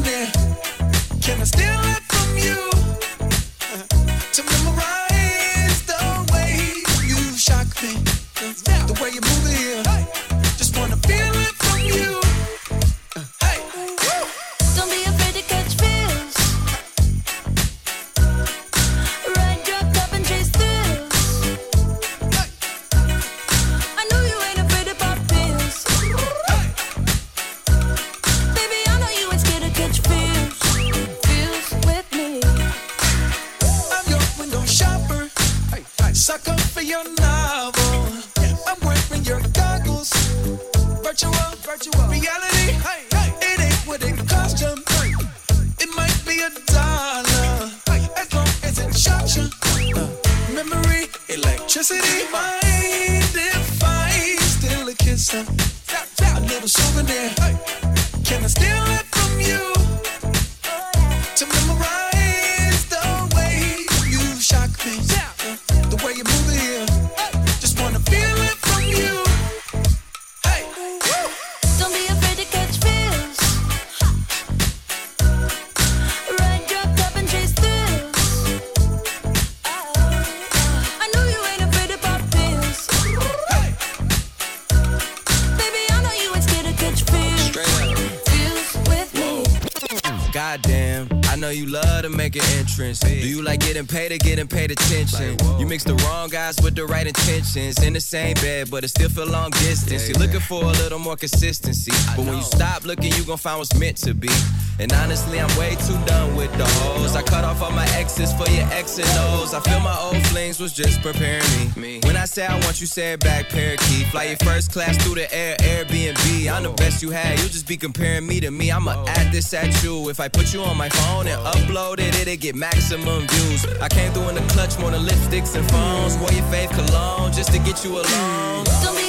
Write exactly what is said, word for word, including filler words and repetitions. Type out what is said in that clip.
souvenir. Can I steal it from you? To memorize the way you shock me, the way you move it here. Just wanna feel it from you. Hey, don't be afraid to catch feels. Ride your cup and chase thrills. I know you ain't afraid to pop pills. Baby, I know you ain't scared to catch feels. Feels with me. I'm your window shopper, sucker for your novel. I'm wearing your goggles, virtual, virtual reality. It ain't what it cost you. It might be a dollar, as long as it shocks you. Uh, memory, electricity. Mind if I steal a kiss? Uh, a little souvenir. Can I steal it from you? To memorize the way you shock me, the way you move it here. Just wanna feel it from you. Hey, Don't be afraid to catch feels. Ride your cup and chase thrills. I know you ain't afraid to pop pills. Baby, I know you ain't scared to catch feels. Feels with me. Goddamn, I know you love to make an entrance. Do you like getting paid or getting paid attention? You mix the wrong guys with the right intentions. In the same bed, but it still feel long distance. You're looking for a little more consistency. But when you stop looking, you gon' find what's meant to be. And honestly, I'm way too done with the hoes. I cut off all my exes for your X and O's. I feel my old flings was just preparing me. When I say I want you, say it back, parakeet. Fly your first class through the air, Airbnb. I'm the best you had, you just be comparing me to me. I'ma add this at you. If I put you on my phone and upload it, it'll get maximum views. I came through in the clutch more than lipsticks and phones. Wore your fave cologne just to get you alone. Don't be